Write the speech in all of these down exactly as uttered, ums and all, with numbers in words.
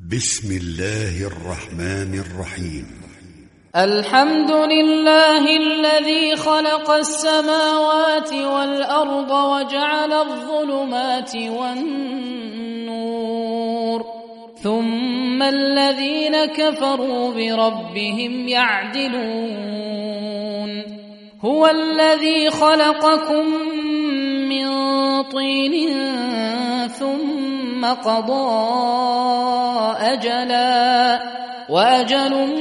بسم الله الرحمن الرحيم. الحمد لله الذي خلق السماوات والأرض وجعل الظلمات والنور، ثم الذين كفروا بربهم يعدلون. هو الذي خلقكم من طين ثم قضى أجلا وأجل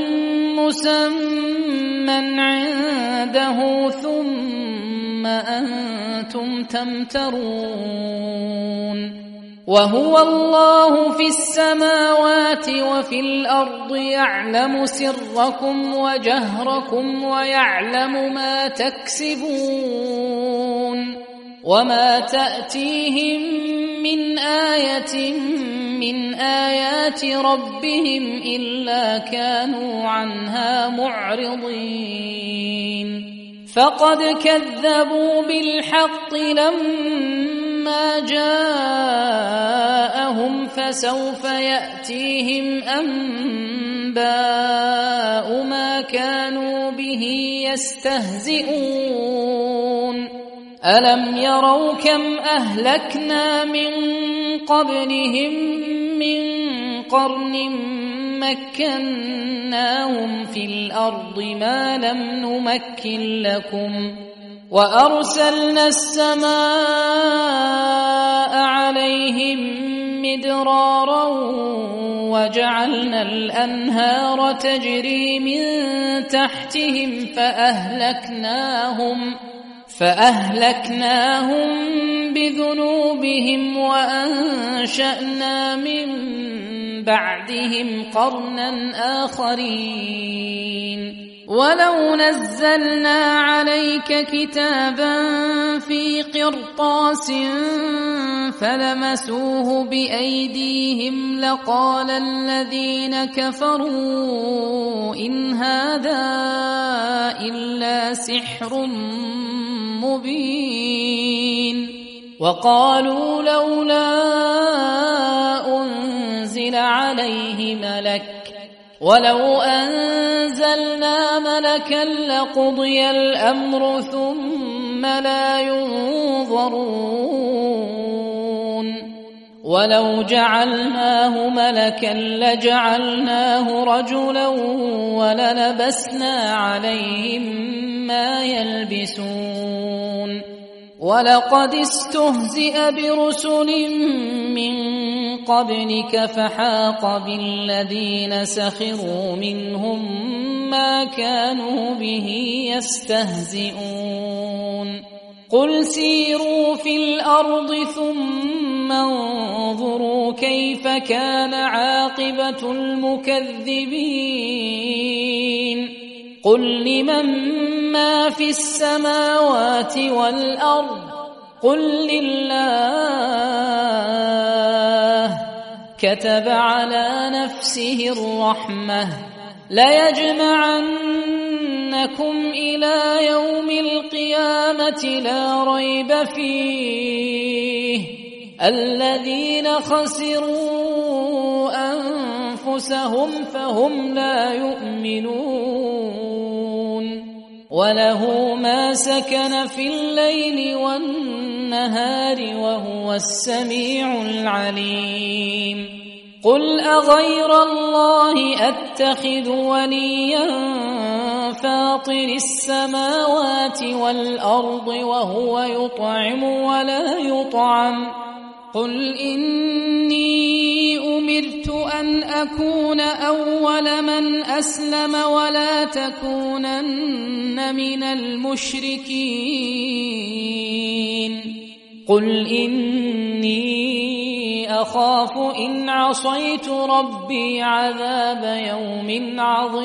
مسمى عنده ثم أنتم تمترون. وهو الله في السماوات وفي الأرض يعلم سركم وجهركم ويعلم ما تكسبون. وما تأتيهم من آية من آيات ربهم إلا كانوا عنها معرضين. فقد كذبوا بالحق لما جاءهم فسوف يأتيهم أنباء ما كانوا به يستهزئون. ألم يروا كم أهلكنا من قبلهم من قرن مكناهم في الأرض ما لم نمكن لكم، وأرسلنا السماء عليهم مدرارا وجعلنا الأنهار تجري من تحتهم فأهلكناهم فأهلكناهم بذنوبهم وأنشأنا من بعدهم قرنا آخرين. ولو نزلنا عليك كتابا في قرطاس فلمسوه بأيديهم لقال الذين كفروا إن هذا إلا سحر مبين. وقالوا لولا أنزل عليه ملك ولو أنزلنا ملكا لقضي الأمر ثم لا ينظرون. ولو جعلناه ملكا لجعلناه رجلا وللبسنا عليهم ما يلبسون. ولقد استهزئ برسل من قبلك فحاق بالذين سخروا منهم ما كانوا به يستهزئون. قل سيروا في الأرض ثم انظروا كيف كان عاقبة المكذبين. قل لمن ما في السماوات والأرض قل لله كتب على نفسه الرحمة ليجمعنكم إلى يوم القيامة لا ريب فيه الذين خسروا أنفسهم فهم لا يؤمنون. وله ما سكن في الليل والنهار وهو السميع العليم. قل أغير الله أتخذ وليا فاطر السماوات والأرض وهو يطعم ولا يطعم. قل إني أمرت أن أكون أول من أسلم ولا تكونن من المشركين. قل إني أخاف إن عصيت ربي عذاب يوم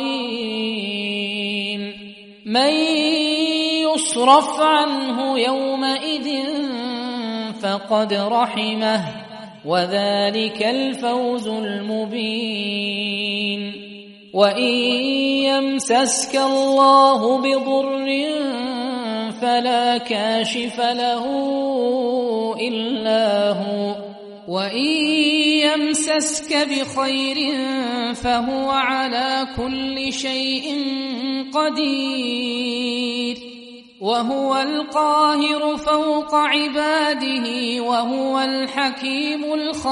عظيم. من يصرف عنه يومئذ فقد رحمه وذلك الفوز المبين. وإن يمسسك الله بضر فلا كاشف له إلا هو وإن يمسسك بخير فهو على كل شيء قدير وهو القاهر فوق عباده وهو الحكيم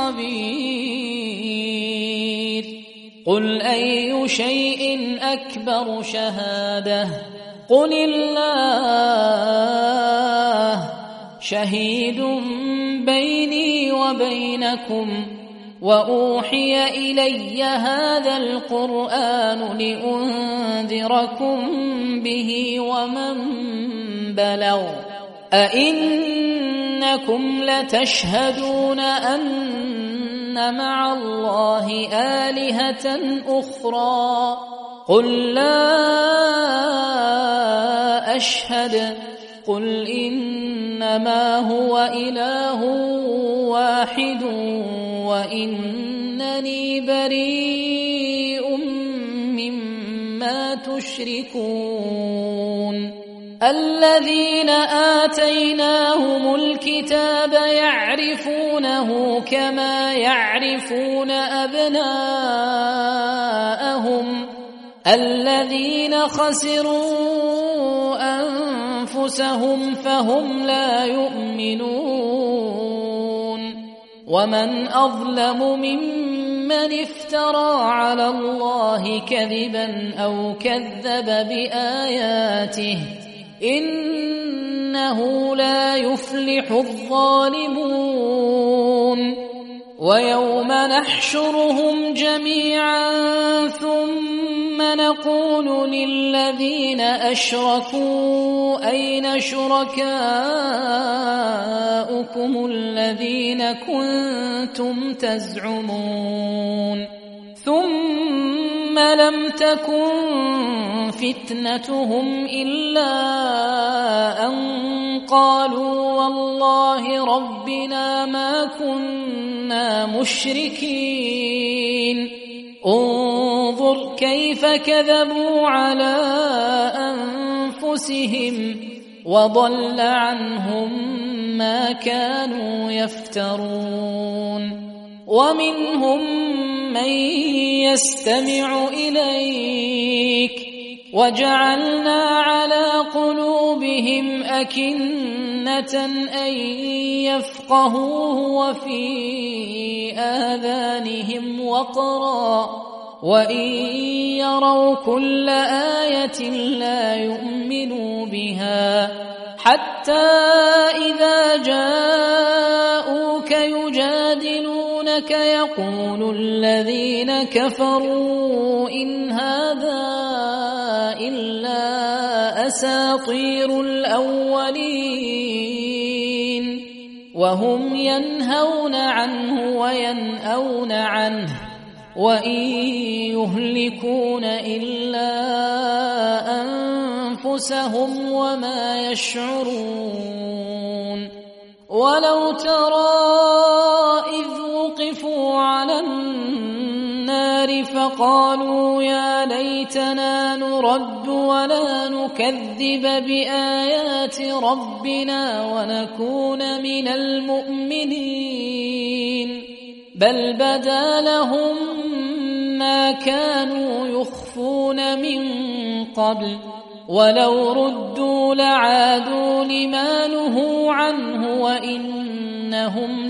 الخبير قل أي شيء أكبر شهادة قل الله شهيد بيني وبينكم وأوحي إلي هذا القرآن لأنذركم به ومن بلغ أئنكم لتشهدون أن مع الله آلهة أخرى قل لا أشهد قل إنما هو إله واحد وإنني بريء مما تشركون الذين آتيناهم الكتاب يعرفونه كما يعرفون أبناءهم الذين خسروا أنفسهم فهم لا يؤمنون ومن أظلم ممن افترى على الله كذبا أو كذب بآياته إنه لا يفلح الظالمون ويوم نحشرهم جميعا ثم نقول للذين أشركوا أين شركاؤكم الذين كنتم تزعمون ثم لم تكن فتنتهم إلا أن قالوا والله ربنا ما كنا مشركين انظر كيف كذبوا على أنفسهم وضل عنهم ما كانوا يفترون ومنهم من يستمع إليك وجعلنا على قلوبهم أكنة أن يفقهوه وفي آذانهم وقرا وإن يروا كل آية لا يؤمنوا بها حتى إذا جاءوك يجادلونك يقول الذين كفروا إن هذا إلا أساطير الأولين وهم ينهون عنه وينأون عنه وإن يهلكون إلا أنفسهم وما يشعرون ولو ترى إذ وقفوا على النار فقالوا يا ليتنا نرد ولا نكذب بآيات ربنا ونكون من المؤمنين بل بدا لهم ما كانوا يخفون من قبل ولو ردوا لعادوا لما نهوا عنه وإنهم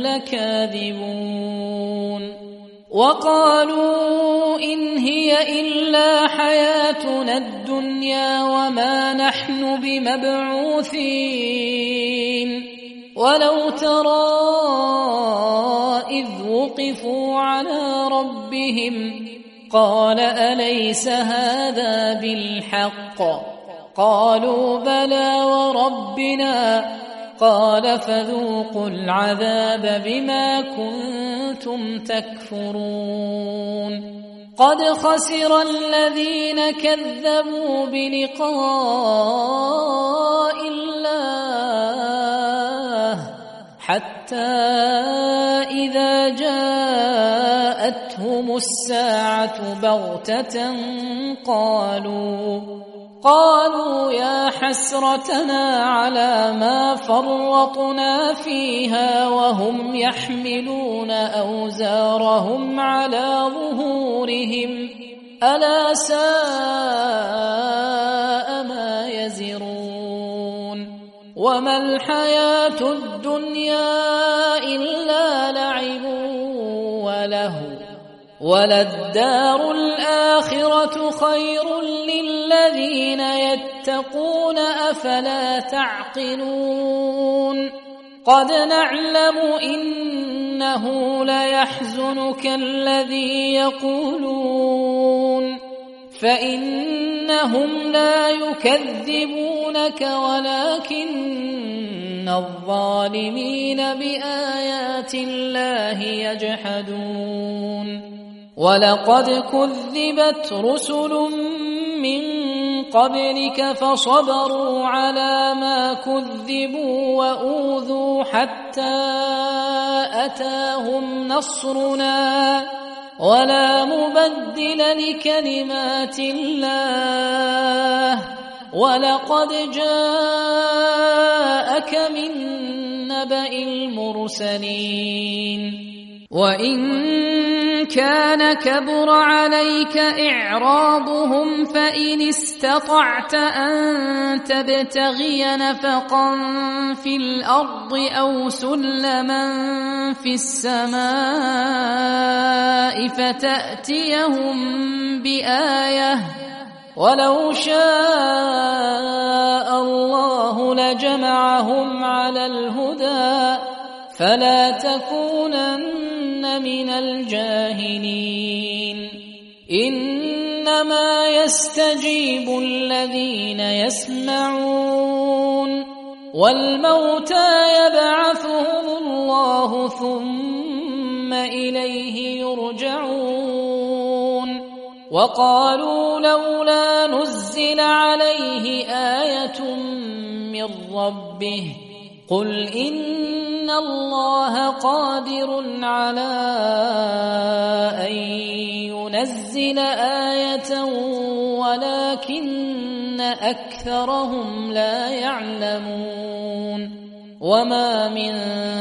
لكاذبون وقالوا إن هي إلا حياتنا الدنيا وما نحن بمبعوثين ولو ترى إذ وقفوا على ربهم قال أليس هذا بالحق قالوا بلى وربنا قال فذوقوا العذاب بما كنتم تكفرون قد خسر الذين كذبوا بلقاء الله حتى إذا جاءتهم الساعة بغتة قالوا قالوا يا حسرتنا على ما فرطنا فيها وهم يحملون أوزارهم على ظهورهم ألا ساء ما يزرون وما الحياة الدنيا إلا لعب وله وللدار الآخرة خير للذين يتقون أفلا تعقلون قد نعلم إنه ليحزنك الذي يقولون فإنهم لا يكذبونك ولكن الظالمين بآيات الله يجحدون ولقد كذبت رسل من قبلك فصبروا على ما كذبوا وأوذوا حتى أتاهم نصرنا ولا مبدل لكلمات الله ولقد جاءك من نبأ المرسلين وإن كان كبر عليك إعراضهم فإن استطعت أن تبتغي نفقا في الأرض أو سلما في السماء فتأتيهم بآية ولو شاء الله لجمعهم على الهدى فلا تكونن من الجاهلين إنما يستجيب الذين يسمعون والموتى يبعثهم الله ثم إليه يرجعون وقالوا لولا نزل عليه آية من ربه قل إن الله قادر على أن ينزل آية ولكن أكثرهم لا يعلمون وما من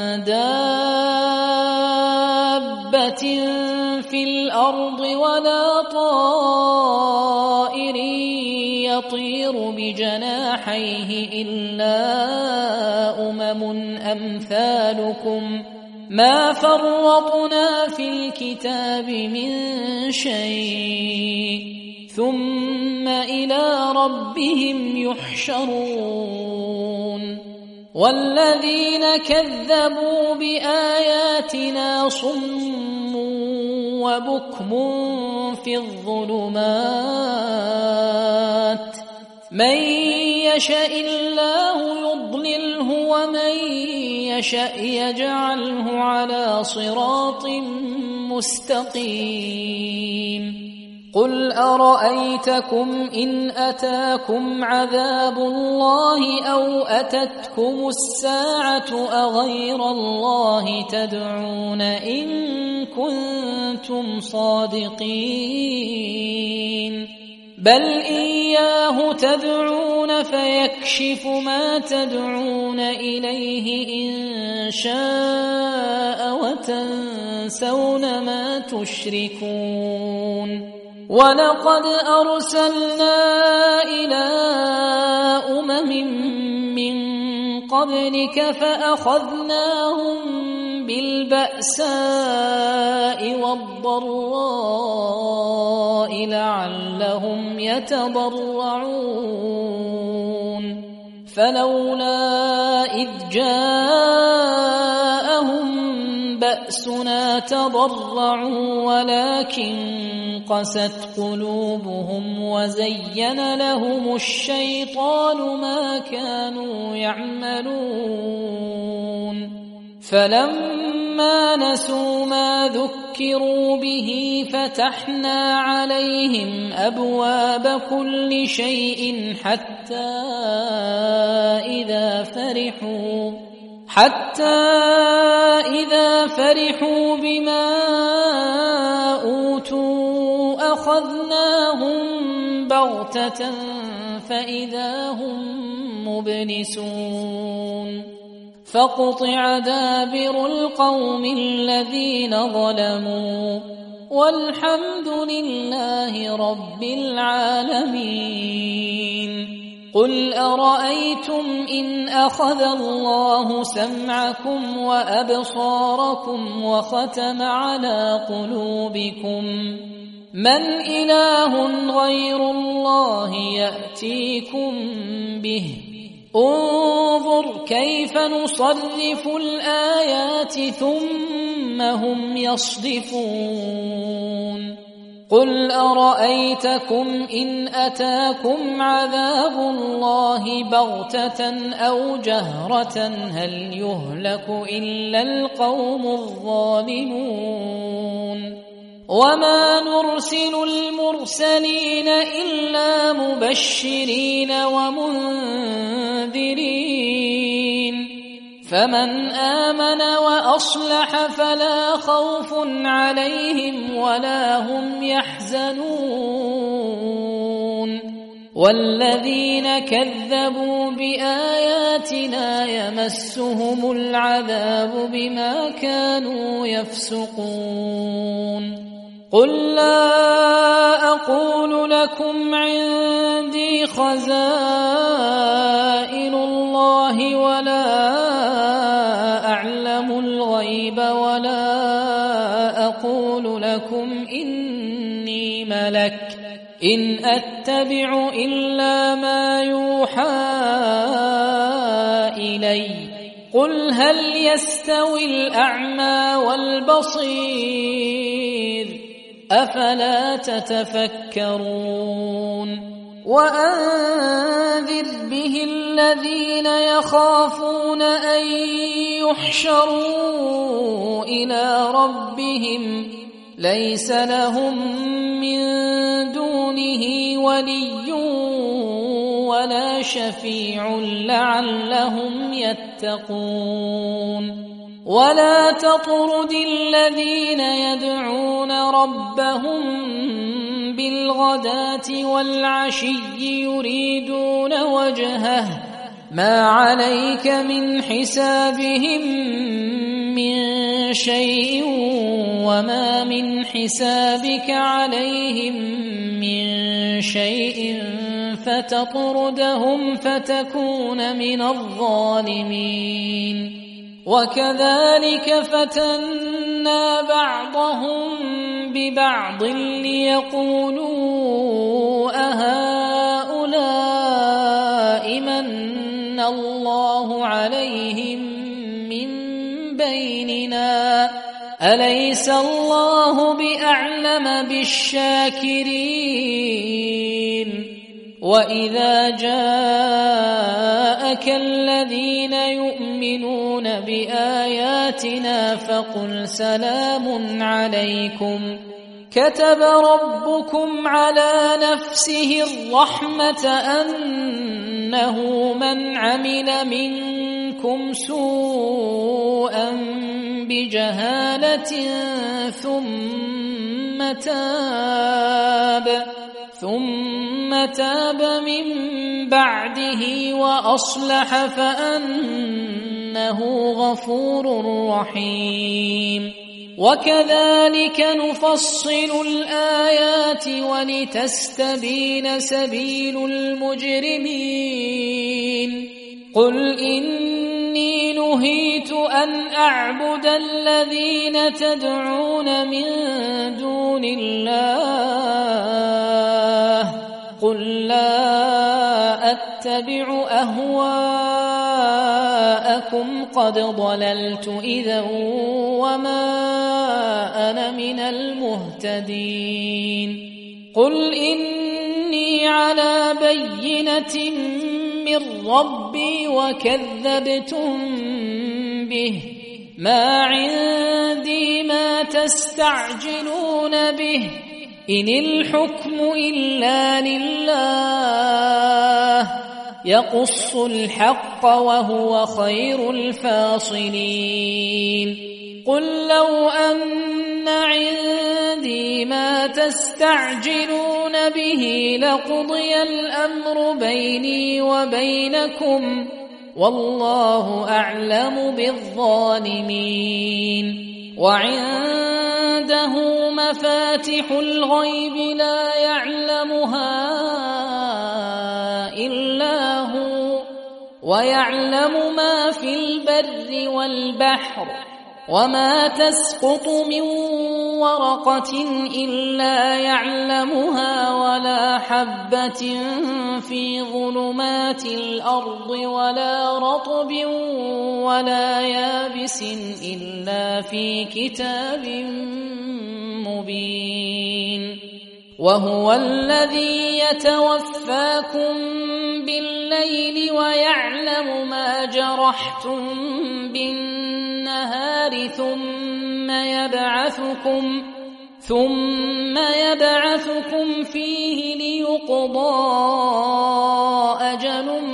دابة في الأرض ولا طائر يطير بجناحيه إلا أمم أمثالكم ما فرطنا في الكتاب من شيء ثم إلى ربهم يحشرون والذين كذبوا بآياتنا صم وبكم في الظلمات من يشاء الله يضلله ومن يشاء يجعله على صراط مستقيم قل أرأيتكم إن أتاكم عذاب الله أو أتتكم الساعة أغير الله تدعون إن كنتم صادقين بل إياه تدعون فيكشف ما تدعون إليه إن شاء وتنسون ما تشركون ولقد أرسلنا إلى أمم من قبلك فأخذناهم بالبأساء والضراء لعلهم يتضرعون فلولا إذ جاءهم بأسنا تضرعوا ولكن قست قلوبهم وزين لهم الشيطان ما كانوا يعملون فلما نسوا ما ذكروا به فتحنا عليهم أبواب كل شيء حتى إذا فرحوا حتى إذا فرحوا بما أوتوا أخذناهم بغتة فإذا هم مبلسون فقطع دابر القوم الذين ظلموا والحمد لله رب العالمين. قل أرأيتم إن أخذ الله سمعكم وأبصاركم وختم على قلوبكم من إله غير الله يأتيكم به انظر كيف نصرف الآيات ثم هم يصدفون. قل أرأيتكم إن أتاكم عذاب الله بغتة أو جهرة هل يهلك إلا القوم الظالمون وما نرسل المرسلين إلا مبشرين ومنذرين فمن آمن وأصلح فلا خوف عليهم ولا هم يحزنون والذين كذبوا بآياتنا يمسهم العذاب بما كانوا يفسقون. قل لا أقول لكم عندي خزائن الله ولا أعلم الغيب ولا أقول لكم إني ملك إن أتبع إلا ما يوحى إلي قل هل يستوي الأعمى والبصير أفلا تتفكرون. وأنذر به الذين يخافون أن يحشروا إلى ربهم ليس لهم من دونه ولي ولا شفيع لعلهم يتقون. ولا تطرد الذين يدعون ربهم بالغداة والعشي يريدون وجهه ما عليك من حسابهم من شيء وما من حسابك عليهم من شيء فتطردهم فتكون من الظالمين. وكذلك فتنا بعضهم ببعض ليقولوا أهؤلاء من الله عليهم من بيننا أليس الله بأعلم بالشاكرين. وإذا جاءك الذين يؤمنون بآياتنا فقل سلام عليكم كتب ربكم على نفسه الرحمة أنه من عمل منكم سوءا بجهالة ثم تاب ثم تاب من بعده وأصلح فأنه غفور رحيم. وكذلك نفصل الآيات ولتستبين سبيل المجرمين. قل إني نهيت أن أعبد الذين تدعون من دون الله قل لا أتبع أهواءكم قد ضللت إذا وما أنا من المهتدين. قل إني على بينة من ربي وكذبتم به ما عندي ما تستعجلون به إن الحكم إلا لله يقص الحق وهو خير الفاصلين. قل لو أن عندي ما تستعجلون به لقضي الأمر بيني وبينكم والله أعلم بالظالمين وعنده مفاتح الغيب لا يعلمها إلا هو ويعلم ما في البر والبحر وما تسقط من ورقة إلا يعلمها ولا حبة في ظلمات الأرض ولا رطب ولا يابس إلا في كتاب مبين وهو الذي يتوفاكم بالليل ويعلم ما جرحتم بالنهار ثم يبعثكم ثم يبعثكم فيه ليقضى أجل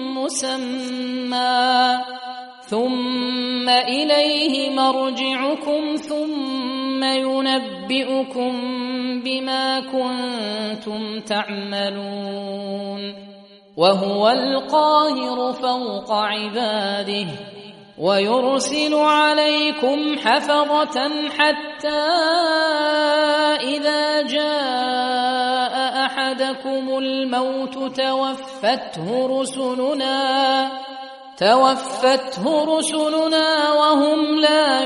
مسمى ثم إليه مرجعكم ثم ينبئكم بما كنتم تعملون وهو القاهر فوق عباده ويرسل عليكم حفظة حتى إذا جاء أحدكم الموت توفته رسلنا توفته رسلنا وهم لا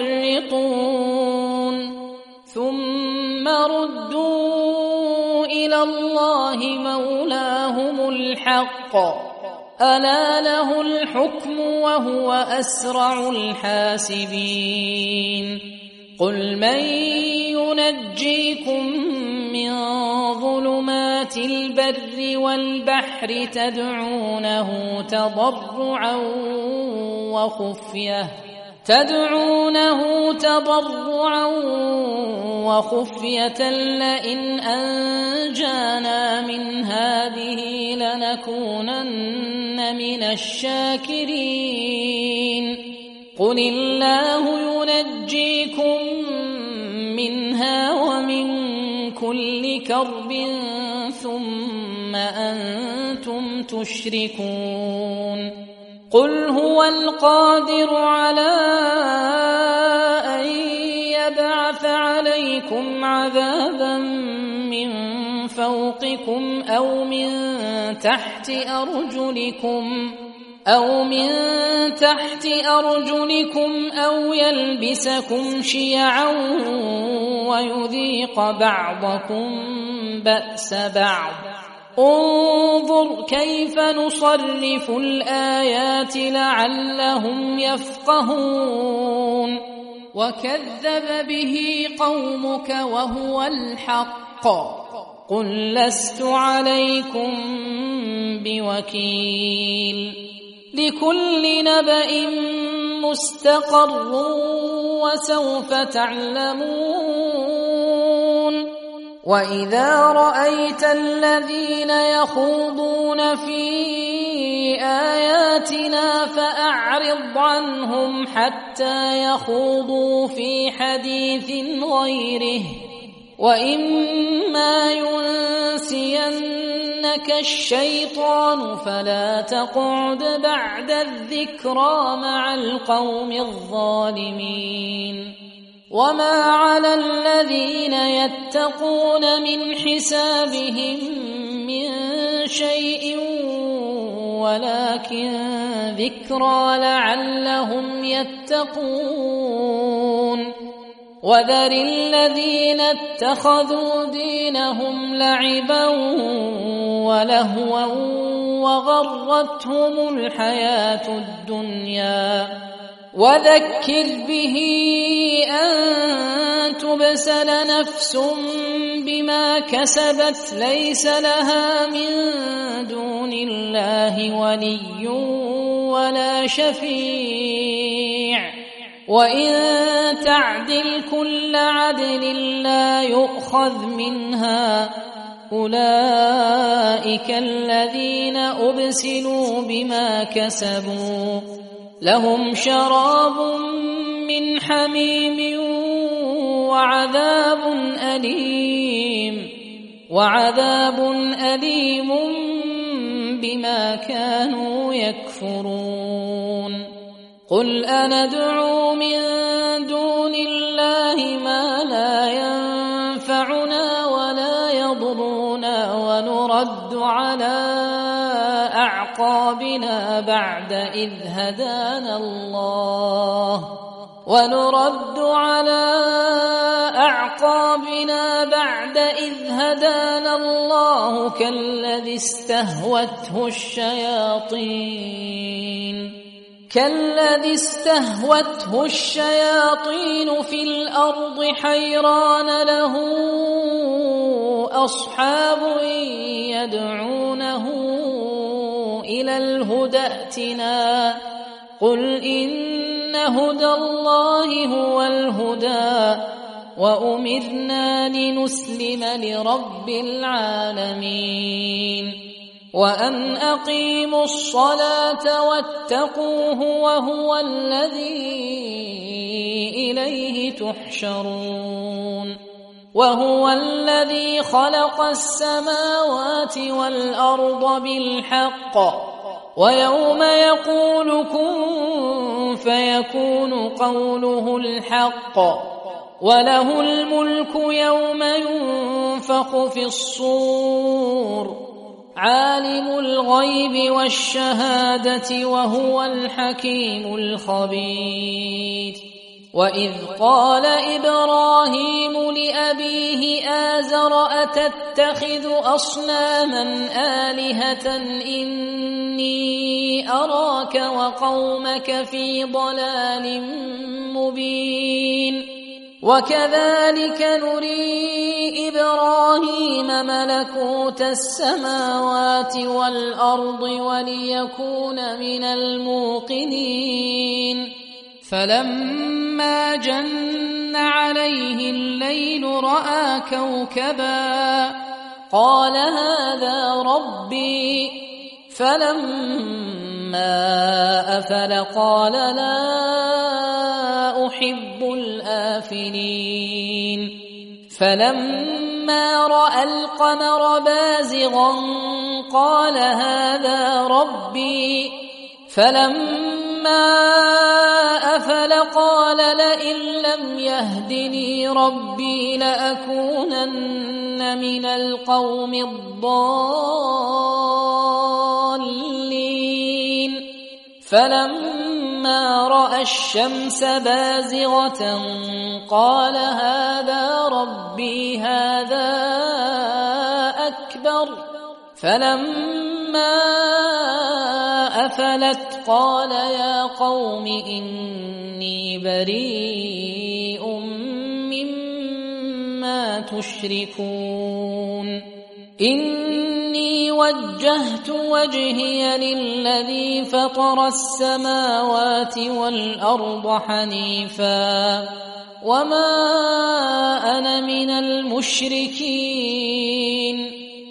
يفرطون ثم ردوا إلى الله مولاهم الحق ألا له الحكم وهو أسرع الحاسبين قل من ينجيكم من ظلمات البر والبحر تدعونه تضرعا وخفية تدعونه تضرعا وخفية لئن أنجانا من هذه لنكونن من الشاكرين قل الله ينجيكم منها ومن كل كرب ثم أنتم تشركون قل هو القادر على أن يبعث عليكم عذابا من فوقكم أو من تحت أرجلكم أو من تحت أرجلكم أو يلبسكم شيعا ويذيق بعضكم بأس بعض انظر كيف نصرف الآيات لعلهم يفقهون وكذب به قومك وهو الحق قل لست عليكم بوكيل لكل نبأ مستقر وسوف تعلمون وإذا رأيت الذين يخوضون في آياتنا فأعرض عنهم حتى يخوضوا في حديث غيره وإما ينسينك الشيطان فلا تقعد بعد الذكرى مع القوم الظالمين وما على الذين يتقون من حسابهم من شيء ولكن ذكرى لعلهم يتقون وذر الذين اتخذوا دينهم لعبا ولهوا وغرتهم الحياة الدنيا وذكر به أن تبسل نفس بما كسبت ليس لها من دون الله ولي ولا شفيع وإن تعدل كل عدل لا يؤخذ منها أولئك الذين أبسلوا بما كسبوا لهم شراب من حميم وعذاب أليم وعذاب أليم بما كانوا يكفرون قل أندعو من دون الله ما لا ينفعنا ولا يضرنا ونرد على أعقابنا بعد إذ هدانا الله ونرد على أعقابنا بعد إذ هدانا الله كالذي استهوته الشياطين كالذي استهوته الشياطين في الأرض حيران له أصحاب يدعونه إلى الهدى ائتنا قل إن هدى الله هو الهدى وأمرنا لنسلم لرب العالمين وأن أقيموا الصلاة واتقوه وهو الذي إليه تحشرون وهو الذي خلق السماوات والأرض بالحق ويوم يقول كن فيكون قوله الحق وله الملك يوم ينفخ في الصور عالم الغيب والشهادة وهو الحكيم الخبير وإذ قال إبراهيم لأبيه آزر أتتخذ أصناما آلهة إني أراك وقومك في ضلال مبين وكذلك نري إبراهيم ملكوت السماوات والأرض وليكون من الموقنين فلما جن عليه الليل رأى كوكبا قال هذا ربي فلما أفل قال لا أحب الآفلين فلما رأى القمر بازغا قال هذا ربي فلما أفل قال لئن لم يهدني ربي لأكونن من القوم الضالين فلما رأى الشمس بازغة قال هذا ربي هذا أكبر فلما أفلت قال يا قوم إني بريء مما تشركون إني وجهت وجهي للذي فطر السماوات والأرض حنيفا وما أنا من المشركين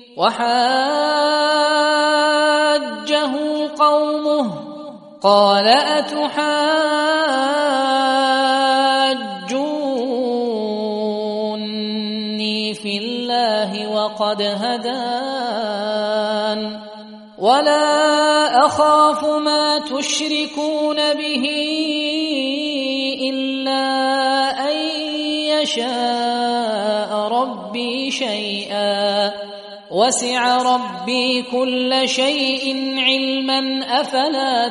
وحاجه قومه قال أتحاجوني في الله وقد هدان ولا أخاف ما تشركون به إلا أن يشاء ربي شيئا وسع ربي كل شيء علما أفلا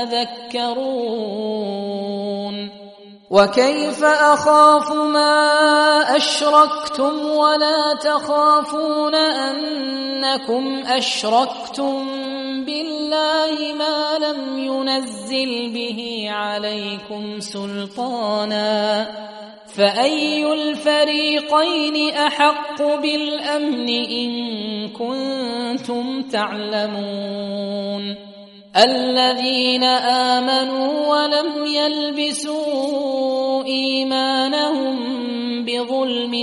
تتذكرون وكيف أخاف ما أشركتم ولا تخافون أنكم أشركتم بالله ما لم ينزل به عليكم سلطانا فأي الفريقين أحق بالأمن إن كنتم تعلمون الذين آمنوا ولم يلبسوا إيمانهم بظلم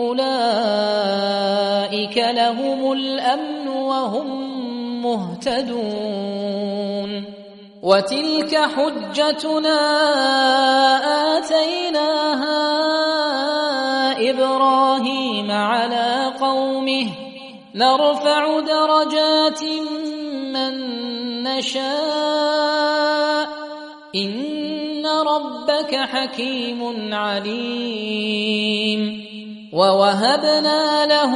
أولئك لهم الأمن وهم مهتدون وتلك حجتنا آتيناها إبراهيم على قومه نرفع درجات من نشاء إن ربك حكيم عليم ووهبنا له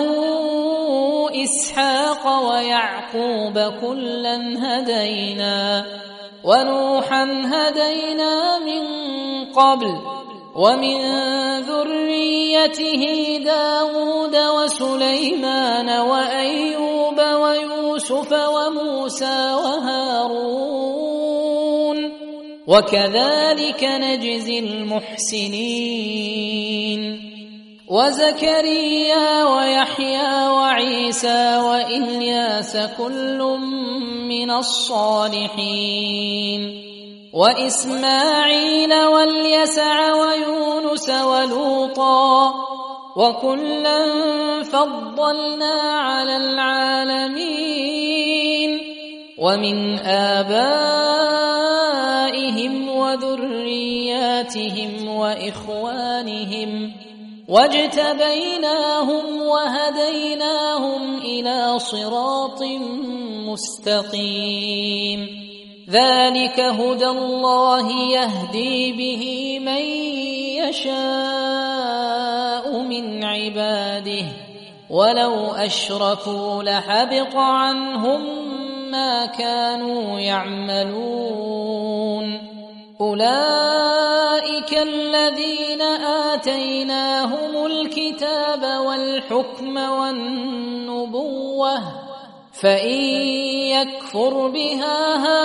إسحاق ويعقوب كلا هدينا ونوحا هدينا من قبل ومن ذريته داود وسليمان وأيوب ويوسف وموسى وهارون وكذلك نجزي المحسنين وزكريا ويحيى وعيسى وإلياس كل من الصالحين وإسماعيل واليسع ويونس ولوطا وكلا فضلنا على العالمين ومن آبائهم وذرياتهم وإخوانهم واجتبيناهم وهديناهم إلى صراط مستقيم ذلك هدى الله يهدي به من يشاء من عباده ولو أشركوا لحبط عنهم ما كانوا يعملون أولئك الذين آتيناهم الكتاب والحكم والنبوة فإن يكفر بها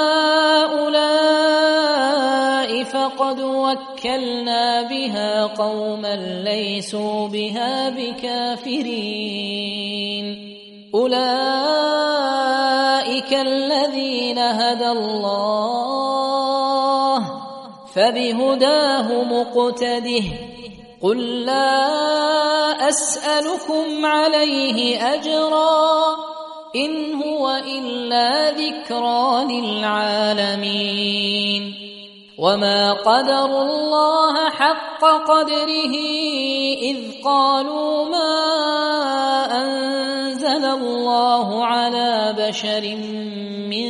هؤلاء فقد وكلنا بها قوما ليسوا بها بكافرين أولئك الذين هدى الله فبهداه مقتده قل لا أسألكم عليه أجرا إن هو إلا ذكرى للعالمين وما قدروا الله حق قدره إذ قالوا ما أنزل الله على بشر من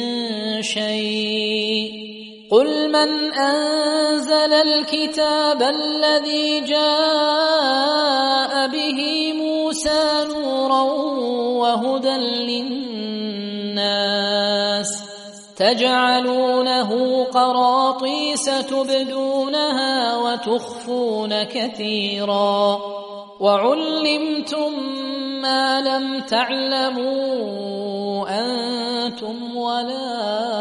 شيء قل من أنزل الكتاب الذي جاء به موسى نورا وهدى للناس تجعلونه قراطيس تبدونها وتخفون كثيرا وعلمتم ما لم تعلموا أنتم ولا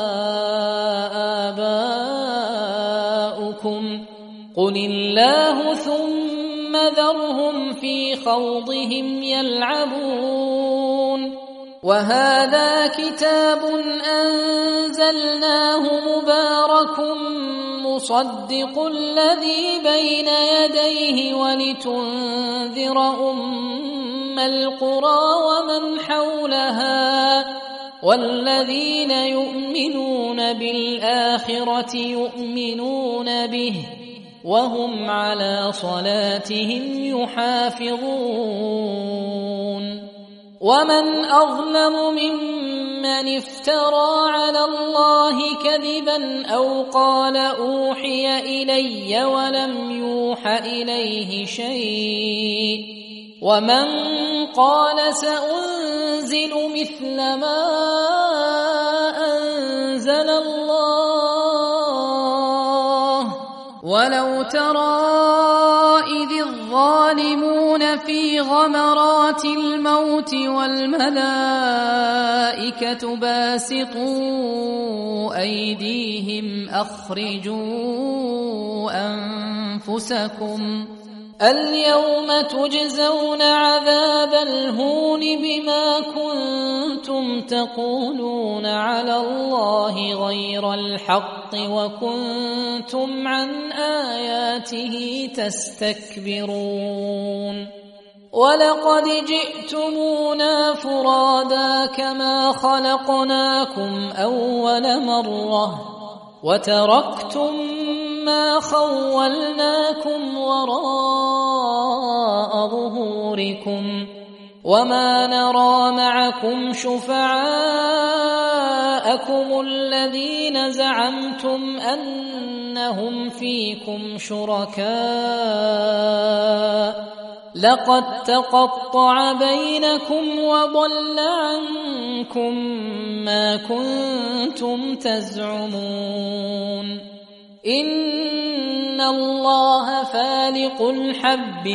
آباؤكم قل الله ثم ذرهم في خوضهم يلعبون وهذا كتاب أنزلناه مبارك مصدق الذي بين يديه ولتنذر أم القرى ومن حولها والذين يؤمنون بالآخرة يؤمنون به وهم على صلاتهم يحافظون ومن أظلم ممن افترى على الله كذبا أو قال أوحي إلي ولم يوح إليه شيء ومن قال سأنزل مثل ما أنزل الله ولو ترى إذ الظالمون في غمرات الموت والملائكة باسطوا أيديهم أخرجوا أنفسكم اليوم تجزون عذاب الهون بما كنتم تقولون على الله غير الحق وكنتم عن آياته تستكبرون ولقد جئتمونا فرادا كما خلقناكم أول مرة وتركتم ما خولناكم وراء ظهوركم وما نرى معكم شفعاءكم الذين زعمتم أنهم فيكم شركاء لقد تقطع بينكم وضل عنكم ما كنتم تزعمون إن الله فالق الحب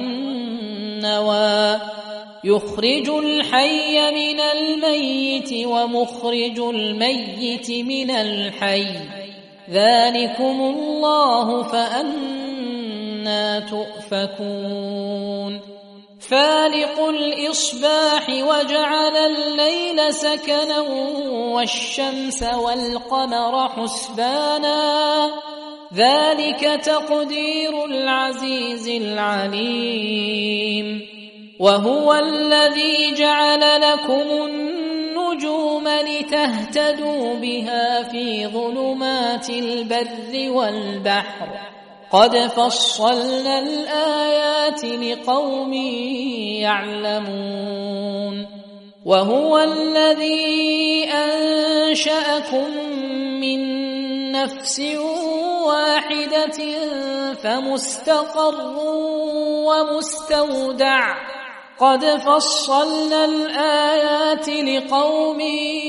والنوى يخرج الحي من الميت ومخرج الميت من الحي ذلكم الله فأنى تؤفكون فالق الإصباح وجعل الليل سكنا والشمس والقمر حسبانا ذلك تقدير العزيز العليم وهو الذي جعل لكم النجوم لتهتدوا بها في ظلمات البر والبحر قد فصلنا الآيات لقوم يعلمون وهو الذي أنشأكم من نفس واحدة فمستقر ومستودع قد فصلنا الآيات لقوم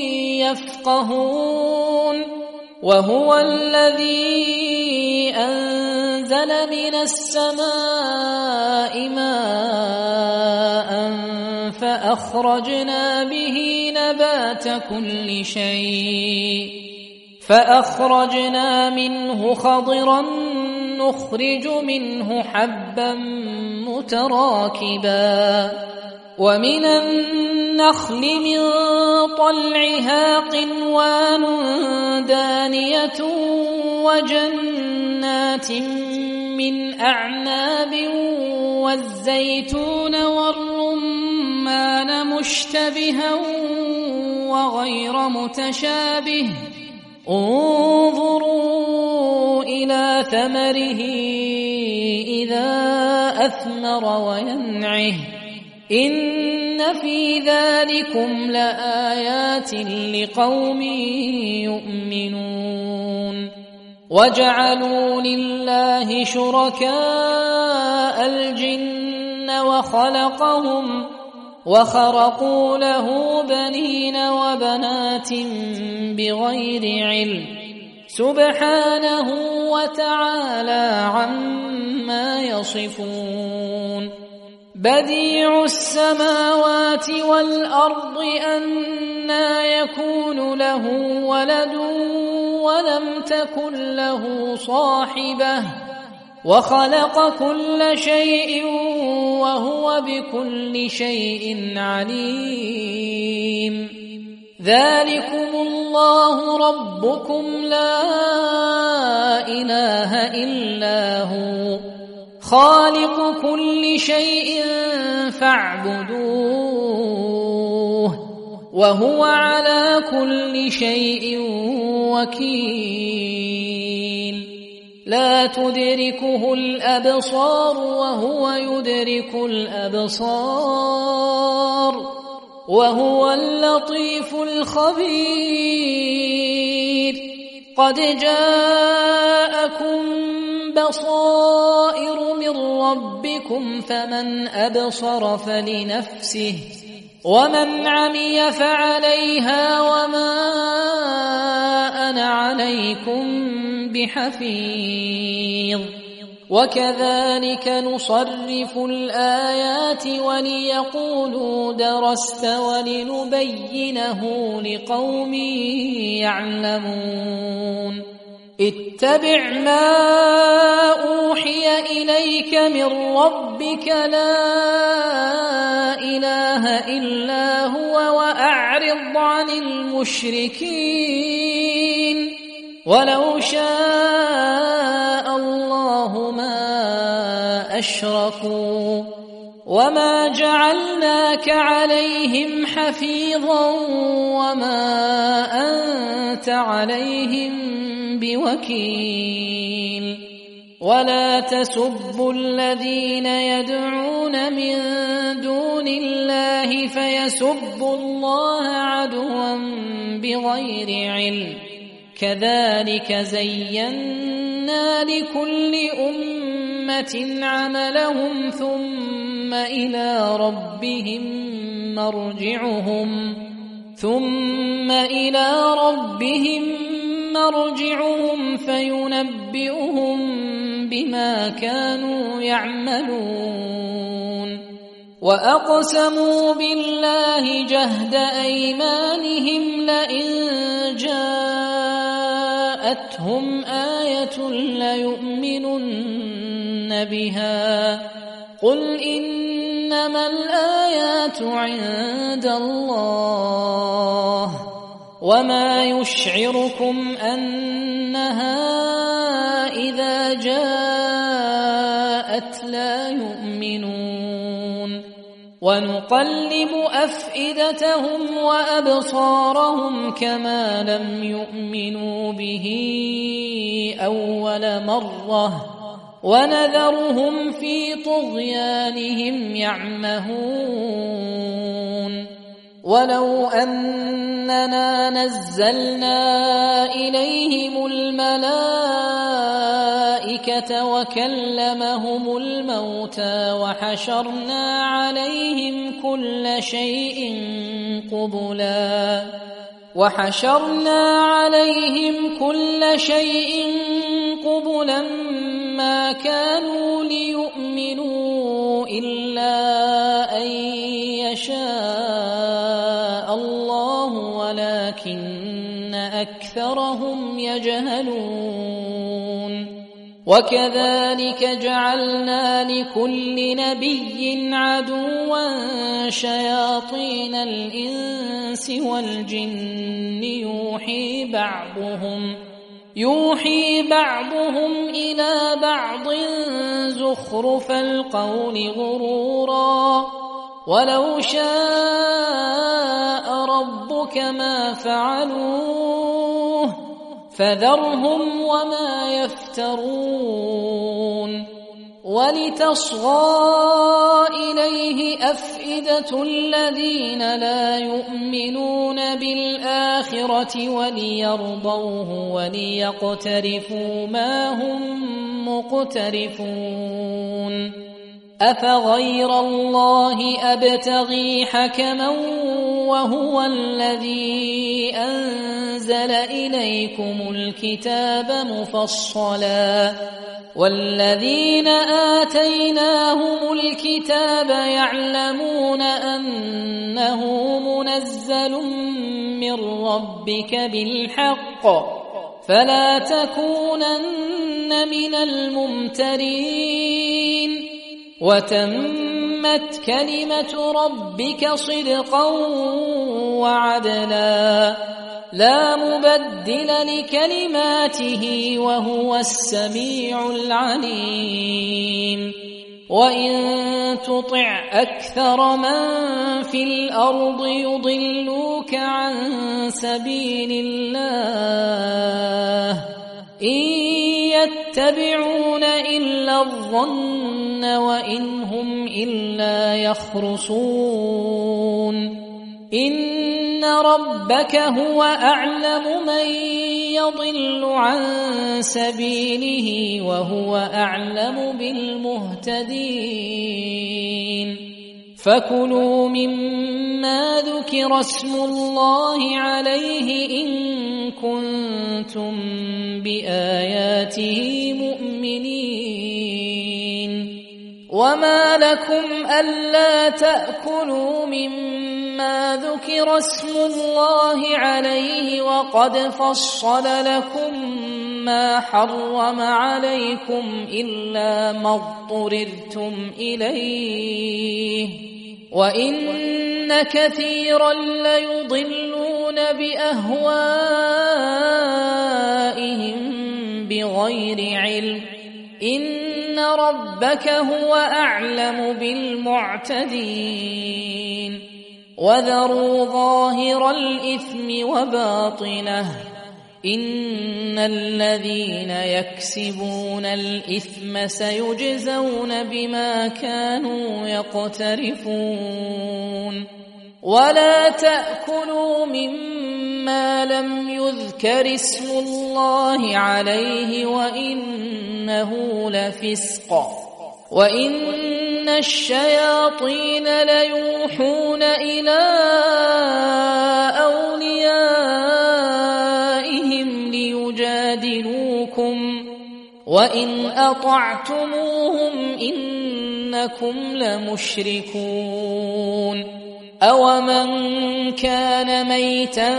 يفقهون وهو الذي أنزل من السماء ماء فأخرجنا به نبات كل شيء فأخرجنا منه خضرا نخرج منه حبا متراكبا ومن النخل من طلعها قنوان دانية وجنات من أعناب والزيتون والرمان مشتبها وغير متشابه انظروا إلى ثمره إذا أثمر وينعه إن في ذلكم لآيات لقوم يؤمنون وجعلوا لله شركاء الجن وخلقهم وخرقوا له بنين وبنات بغير علم سبحانه وتعالى عما يصفون بديع السماوات والأرض أنى يكون له ولد ولم تكن له صاحبة وخلق كل شيء وهو بكل شيء عليم ذلكم الله ربكم لا إله إلا هو خالق كل شيء فاعبدوه وهو على كل شيء وكيل لا تدركه الأبصار وهو يدرك الأبصار وهو اللطيف الخبير قد جاءكم بصائر من ربكم فمن أبصر فلنفسه ومن عمي فعليها وما أنا عليكم بحفيظ وكذلك نصرف الآيات وليقولوا درست ولنبينه لقوم يعلمون اتبع ما أوحي إليك من ربك لا إله إلا هو وأعرض عن المشركين ولو شاء الله ما أشركوا وما جعلناك عليهم حفيظا وما أنت عليهم بوكيل ولا تسبوا الذين يدعون من دون الله فيسبوا الله عدوا بغير علم كذلك زينا لكل أمة عملهم ثم إلى ربهم مرجعهم ثم إلى ربهم مرجعهم فينبئهم بما كانوا يعملون وأقسموا بالله جهد أيمانهم لئن جاءتهم آية ليؤمنن بها قل إنما الآيات عند الله وما يشعركم أنها إذا جاءت لا يؤمنون ونقلب أفئدتهم وأبصارهم كما لم يؤمنوا به أول مرة ونذرهم في طغيانهم يعمهون ولو أننا نزلنا إليهم الملائكة وكلمهم الموتى وحشرنا عليهم كل شيء قبلا وحشرنا عليهم كل شيء قبلا ما كانوا ليؤمنوا إلا أن يشاء الله ولكن أكثرهم يجهلون وكذلك جعلنا لكل نبي عدوا شياطين الإنس والجن يوحي بعضهم يوحي بعضهم إلى بعض زخرف القول غرورا ولو شاء ربك ما فعلوه فذرهم وما يفترون ولتصغى إليه أفئدة الذين لا يؤمنون بالآخرة وليرضوه وليقترفوا ما هم مقترفون أفغير الله أبتغي حكما وهو الذي أنزل إليكم الكتاب مفصلا والذين آتيناهم الكتاب يعلمون أنه منزل من ربك بالحق فلا تكونن من الممترين وتمت كلمة ربك صدقا وعدلا لا مبدل لكلماته وهو السميع العليم وإن تطع أكثر من في الأرض يضلوك عن سبيل الله إن يتبعون إلا الظن وإن هم إلا يخرصون إن ربك هو أعلم من يضل عن سبيله وهو أعلم بالمهتدين فكلوا مما ذكر اسم الله عليه إن كنتم بآياته مؤمنين وما لكم ألا تأكلوا مما ذكر اسم الله عليه وقد فصل لكم ما حرم عليكم إلا ما اضطررتم إليه وإن كثيرا ليضلون بأهوائهم بغير علم إن ربك هو أعلم بالمعتدين وذروا ظاهر الإثم وباطنه إن الذين يكسبون الإثم سيجزون بما كانوا يقترفون ولا تأكلوا مما لم يذكر اسم الله عليه وإنه لفسق وإن الشياطين ليوحون إلى أوليائهم ليجادلوكم وإن أطعتموهم إنكم لمشركون أومن كان ميتا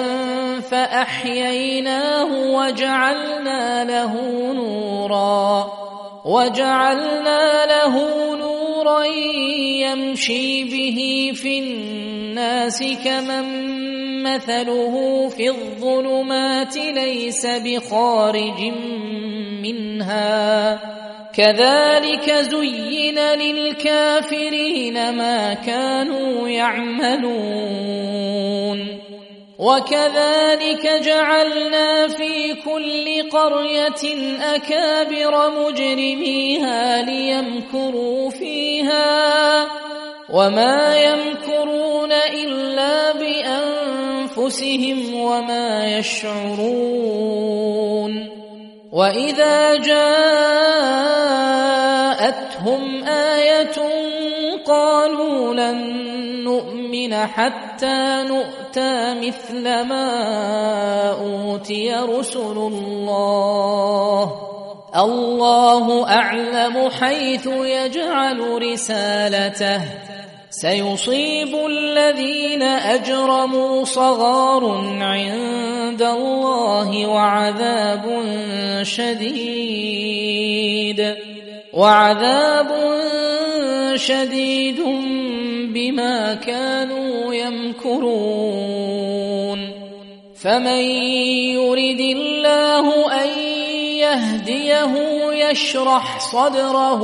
فأحييناه وجعلنا له نورا وجعلنا له نورا يمشي به في الناس كمن مثله في الظلمات ليس بخارج منها كذلك زين للكافرين ما كانوا يعملون وكذلك جعلنا في كل قرية أكابر مجرميها ليمكروا فيها وما يمكرون إلا بأنفسهم وما يشعرون وإذا جاءتهم آية قالوا لن نؤمن حتى نؤتى مثل ما أوتي رسل الله الله أعلم حيث يجعل رسالته سيصيب الذين أجرموا صغار عند الله وعذاب شديد وعذاب شديد بما كانوا يمكرون فمن يرد الله أن يهديه يشرح صدره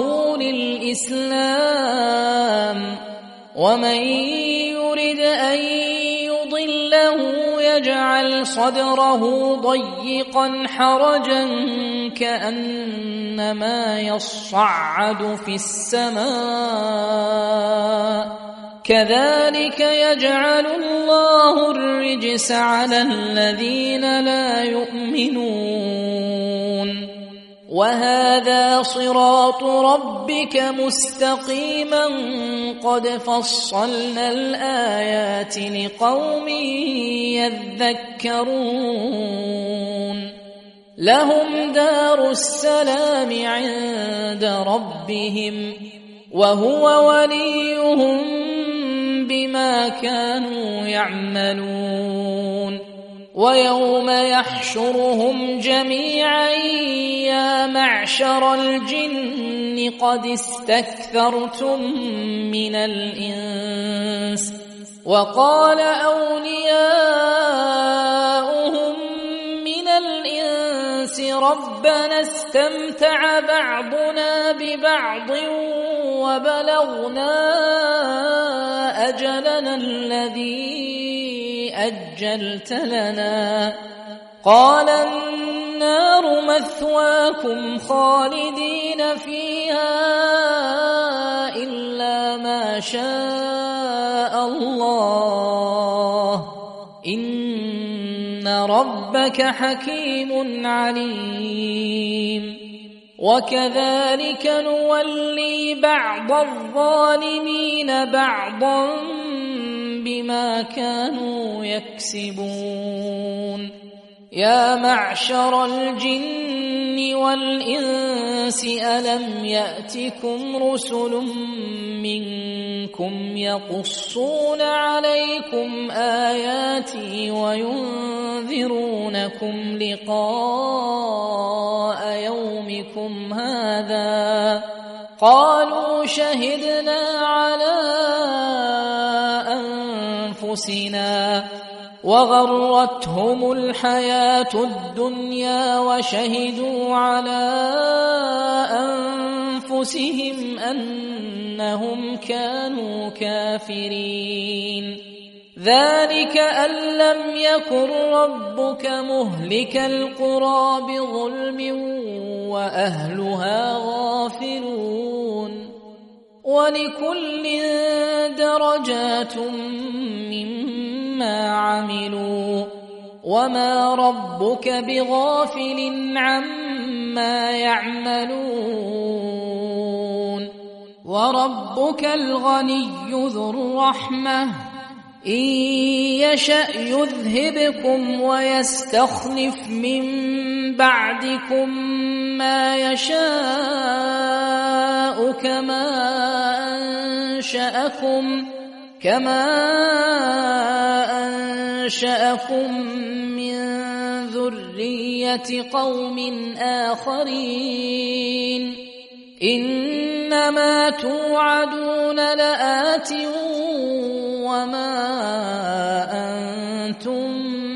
للإسلام ومن يرد أن يضله يجعل صدره ضيقا حرجا كأنما يصعد في السماء كذلك يجعل الله الرجس على الذين لا يؤمنون وهذا صراط ربك مستقيما قد فصلنا الآيات لقوم يذكرون لهم دار السلام عند ربهم وهو وليهم بما كانوا يعملون ويوم يحشرهم جميعا يا معشر الجن قد استكثرتم من الإنس وقال أولياؤهم من الإنس ربنا استمتع بعضنا ببعض وبلغنا أجلنا الذي أجلت لنا قال النار مثواكم خالدين فيها إلا ما شاء الله إن ربك حكيم عليم وكذلك نولي بعض الظالمين بعضا بما كانوا يكسبون يا معشر الجن والإنس ألم يأتكم رسل منكم يقصون عليكم آياتي وينذرونكم لقاء يومكم هذا قالوا شهدنا على أنفسنا وغرتهم الحياة الدنيا وشهدوا على أنفسهم أنهم كانوا كافرين ذلك أن لم يكن ربك مهلك القرى بظلم وأهلها غافلون ولكل درجات مما عملوا وما ربك بغافل عما يعملون وربك الغني ذو الرحمة إن يشأ يذهبكم ويستخلف من بعدكم ما يشاء كما أنشأكم كما أنشأكم من ذرية قوم آخرين إنما توعدون لآت وما أنتم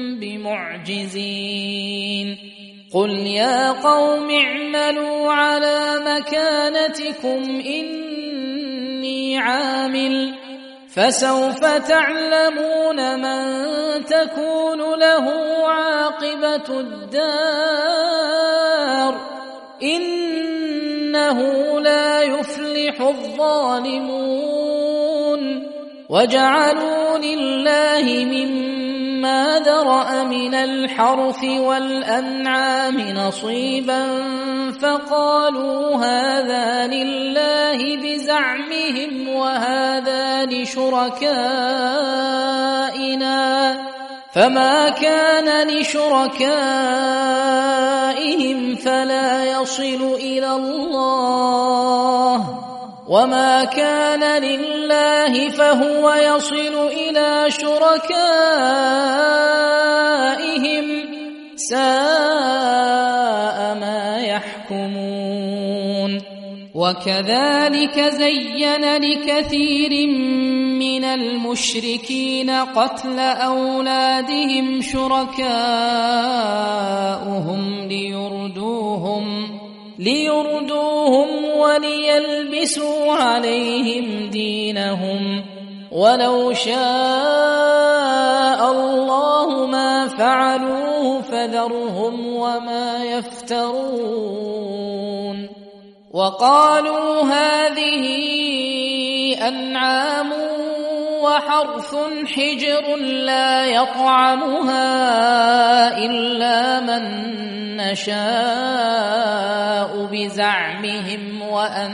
بمعجزين قل يا قوم اعملوا على مكانتكم إني عامل فسوف تعلمون من تكون له عاقبة الدار إنه لا يفلح الظالمون وجعلوا لله مما ذرأ من الحرث والأنعام نصيبا فقالوا هذا لله بزعمهم وهذا لشركائنا فما كان لشركائهم فلا يصل إلى الله وما كان لله فهو يصل إلى شركائهم ساء ما يحكمون وكذلك زين لكثير من المشركين قتل أولادهم شركاؤهم ليردوهم ليردوهم وليلبسوا عليهم دينهم ولو شاء الله ما فعلوه فذرهم وما يفترون وقالوا هذه أنعام وحرث حجر لا يطعمها إلا من نشاء بزعمهم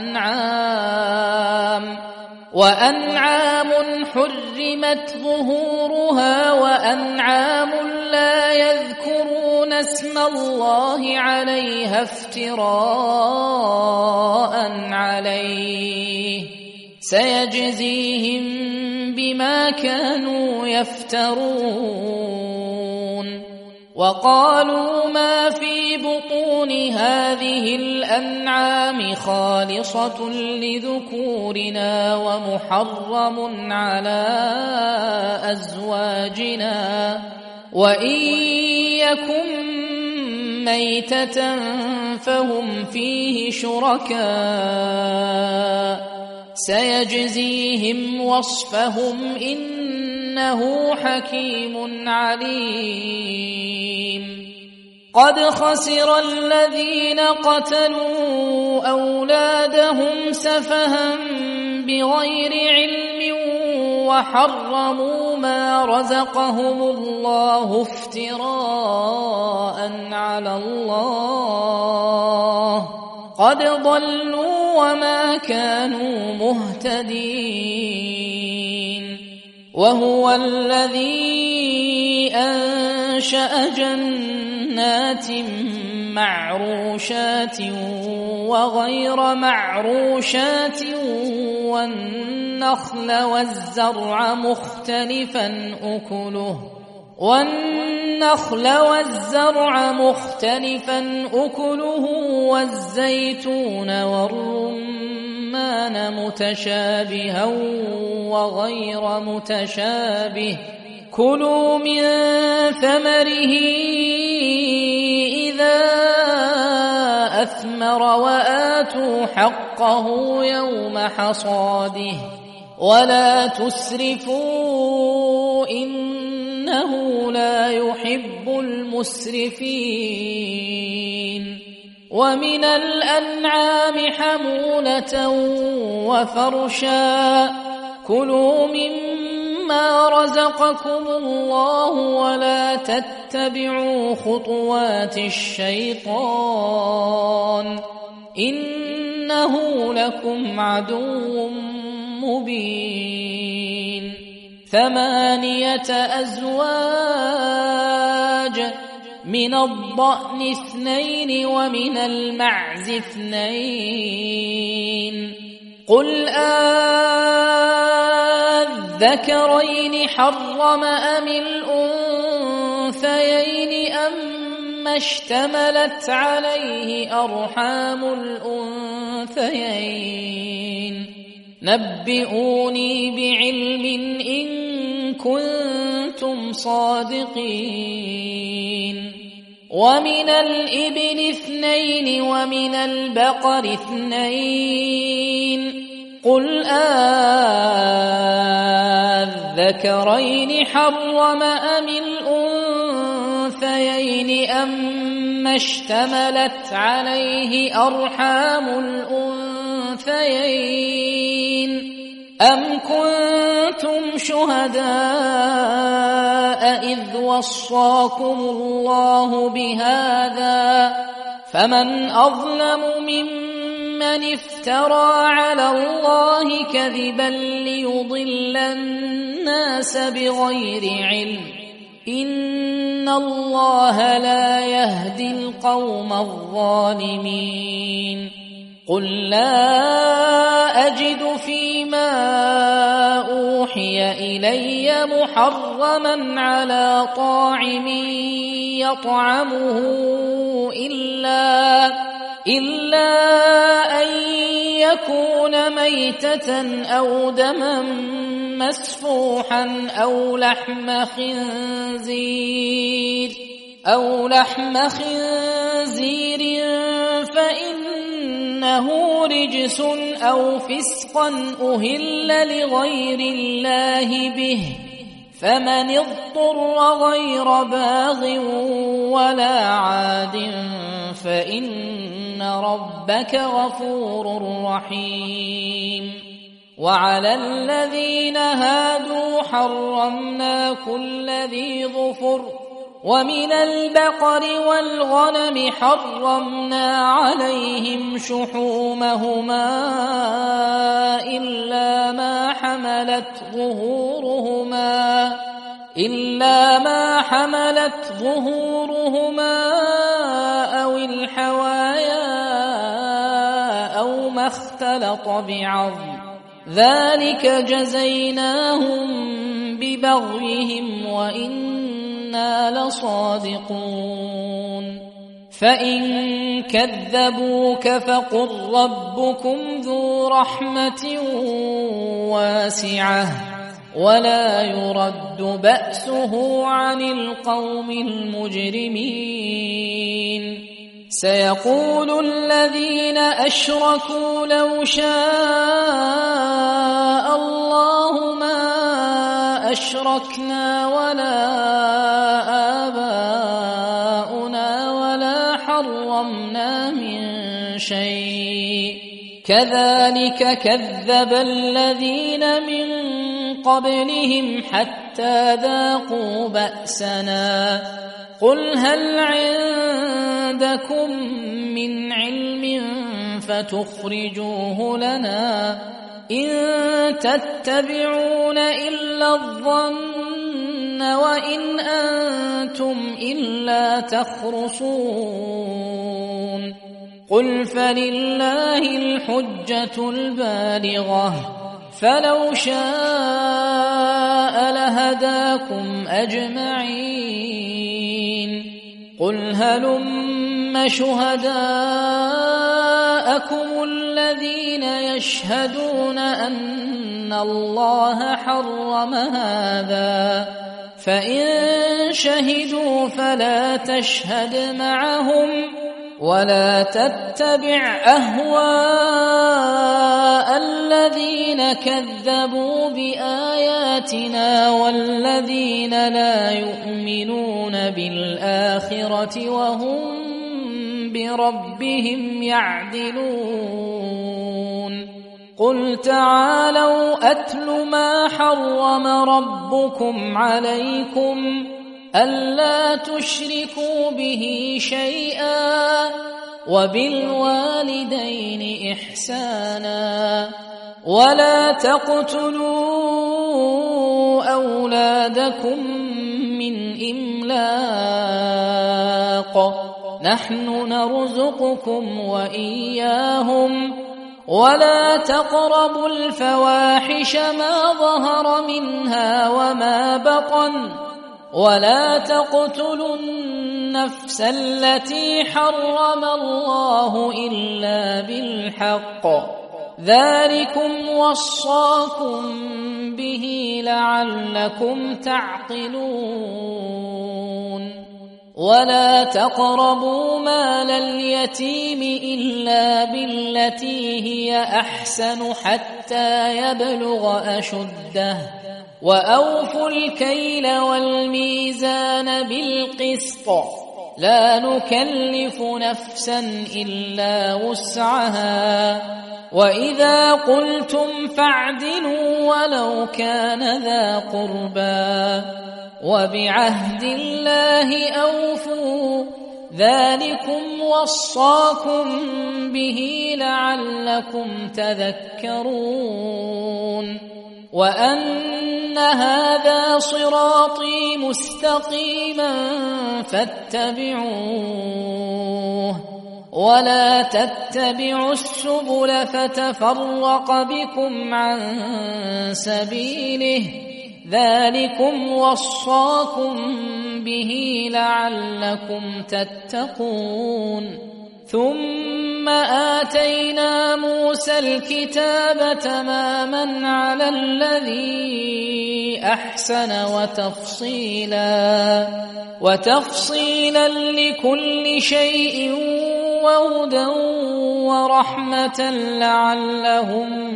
وأنعام وأنعام حرمت ظهورها وأنعام لا يذكرون اسم الله عليها افتراء عليه سيجزيهم بما كانوا يفترون وقالوا ما في بطون هذه الأنعام خالصة لذكورنا ومحرم على أزواجنا وإن يكن ميتة فهم فيه شركاء سيجزيهم وصفهم إنه حكيم عليم قد خسر الذين قتلوا أولادهم سفها بغير علم وحرموا ما رزقهم الله افتراء على الله قد ضلوا وما كانوا مهتدين وهو الذي أنشأ جنات معروشات وغير معروشات والنخل والزرع مختلفا أكله والنخل والزرع مختلفا أكله والزيتون والرمان متشابها وغير متشابه كلوا من ثمره إذا وأثمر وآتوا حقه يوم حصاده ولا تسرفوا إنه لا يحب المسرفين ومن الأنعام حمولة وفرشا كلوا مما رزقكم الله ولا تتبعوا خطوات الشيطان إنه لكم عدو مبين ثمانية أزواج من الضأن اثنين ومن المعز اثنين قل أذكرين حرم أم الأنثيين أما اشتملت عليه أرحام الأنثيين نبئوني بعلم إن كنتم صادقين ومن الإبل اثنين ومن البقر اثنين قل أذكرين حرم أم الأنثيين أما اشتملت عليه أرحام الأنثيين أم كنتم شهداء إذ وصاكم الله بهذا فمن أظلم ممن افترى على الله كذبا ليضل الناس بغير علم إن الله لا يهدي القوم الظالمين قل لا أجد فيما أوحي إلي محرما على طاعم يطعمه إلا, إلا أن يكون ميتة أو دما مسفوحا أو لحم خنزير أو لحم خنزير فإنه رجس أو فسقا أهل لغير الله به فمن اضطر غير باغ ولا عاد فإن ربك غفور رحيم وعلى الذين هادوا حرمنا كل ذي ظفر ومن البقر والغنم حرمنا عليهم شحومهما إلا ما حملت ظهورهما إلا ما حملت ظهورهما أو الحوايا أو ما اختلط بعظم ذلك جزيناهم ببغيهم وإنا لصادقون فإن كذبوك فقل ربكم ذو رحمة واسعة ولا يرد بأسه عن القوم المجرمين سيقول الذين أشركوا لو شاء الله ما أشركنا ولا آباؤنا ولا حرمنا من شيء كذلك كذب الذين من قبلهم حتى ذاقوا بأسنا قل هل عندكم من علم فتخرجوه لنا إن تتبعون إلا الظن وإن أنتم إلا تخرصون قل فلله الحجة البالغة فلو شاء لهداكم أجمعين قل هلم شهداءكم الذين يشهدون أن الله حرم هذا فإن شهدوا فلا تشهد معهم ولا تتبع أهواء الذين كذبوا بآياتنا والذين لا يؤمنون بالآخرة وهم بربهم يعدلون قل تعالوا أتل ما حرم ربكم عليكم ألا تشركوا به شيئا وبالوالدين إحسانا ولا تقتلوا أولادكم من إملاق نحن نرزقكم وإياهم ولا تقربوا الفواحش ما ظهر منها وما بطن ولا تقتلوا النفس التي حرم الله إلا بالحق ذلكم وصاكم به لعلكم تعقلون ولا تقربوا مال اليتيم إلا بالتي هي أحسن حتى يبلغ أشده وأوفوا الكيل والميزان بالقسط لا نكلف نفسا إلا وسعها وإذا قلتم فاعدلوا ولو كان ذا قربى وبعهد الله أوفوا ذلكم وصاكم به لعلكم تذكرون وأن هذا صراطي مستقيما فاتبعوه ولا تتبعوا السبل فتفرق بكم عن سبيله ذلكم وصاكم به لعلكم تتقون ثم آتينا موسى الكتاب تماما على الذي أحسن وتفصيلا وتفصيلا لكل شيء وهدى ورحمة لعلهم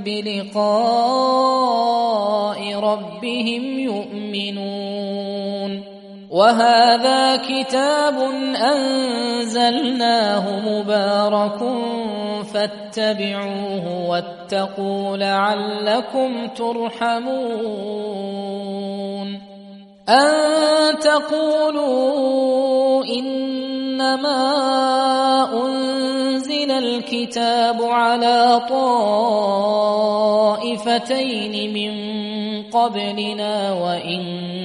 بلقاء ربهم يؤمنون وهذا كتاب أنزلناه مبارك فاتبعوه واتقوا لعلكم ترحمون أن تقولوا إنما أنزل الكتاب على طائفتين من قبلنا وإن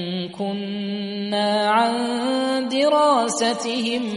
كنا عن دراستهم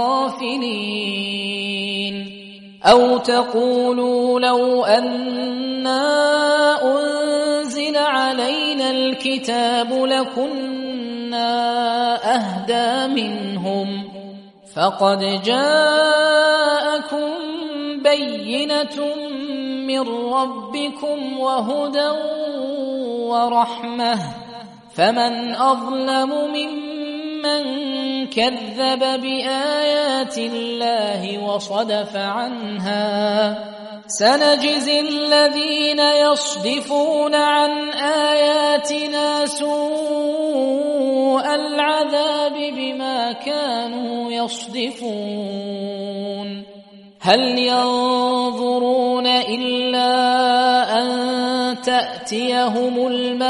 لغافلين أو تقولوا لو أنا أنزل علينا الكتاب لكنا أهدى منهم فقد جاءكم بينة من ربكم وهدى ورحمة فمن أظلم ممن كذب بآيات الله وصدف عنها سنجزي الذين يصدفون عن آياتنا سوء العذاب بما كانوا يصدفون هل ينظرون إلا أن تأتيهم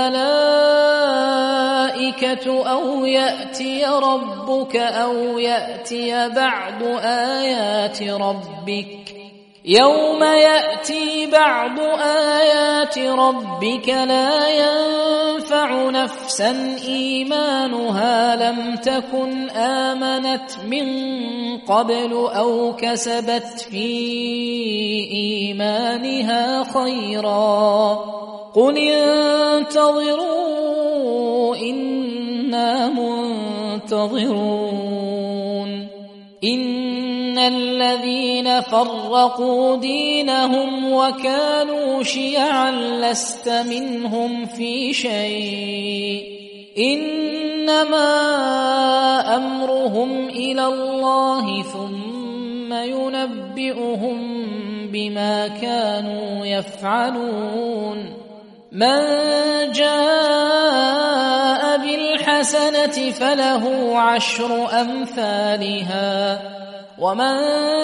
الملائكة أو يأتي ربك أو يأتي بعض آيات ربك يوم يأتي بعض آيات ربك لا ينفع نفسا إيمانها لم تكن آمنت من قبل أو كسبت في إيمانها خيرا قل انتظروا إنا منتظرون إن الذين فرقوا دينهم وكانوا شيعا لست منهم في شيء إنما أمرهم إلى الله ثم ينبئهم بما كانوا يفعلون من جاء بالحسنة فله عشر أمثالها ومن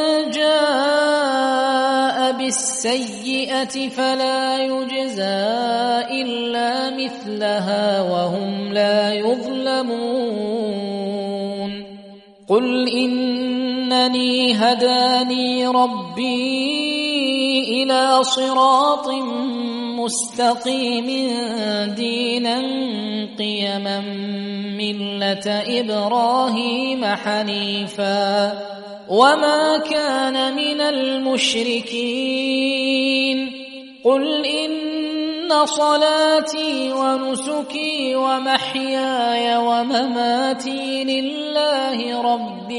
جاء بالسيئة فلا يجزى إلا مثلها وهم لا يظلمون قل إنني هداني ربي إلى صراط مستقيم دينا قيما ملة إبراهيم حنيفا وما كان من المشركين قل إن صلاتي ونسكي ومحياي ومماتي لله رب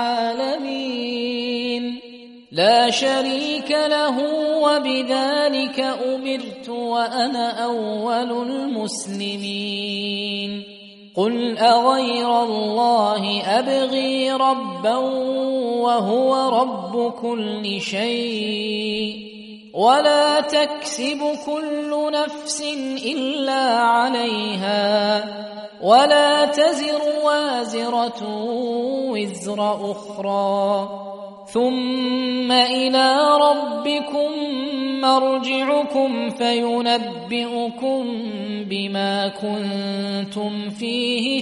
العالمين لا شريك له وبذلك أمرت وأنا أول المسلمين قل أغير الله أبغي ربا وهو رب كل شيء ولا تكسب كل نفس إلا عليها ولا تزر وازرة وزر أخرى ثم إلى ربكم مرجعكم فينبئكم بما كنتم فيه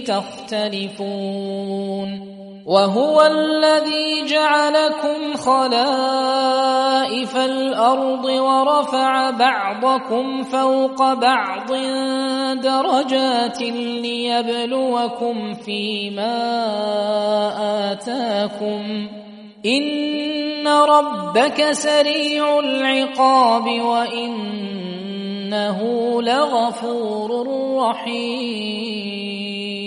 تختلفون وهو الذي جعلكم خلائف الأرض ورفع بعضكم فوق بعض درجات ليبلوكم فيما آتاكم إن ربك سريع العقاب وإنه لغفور رحيم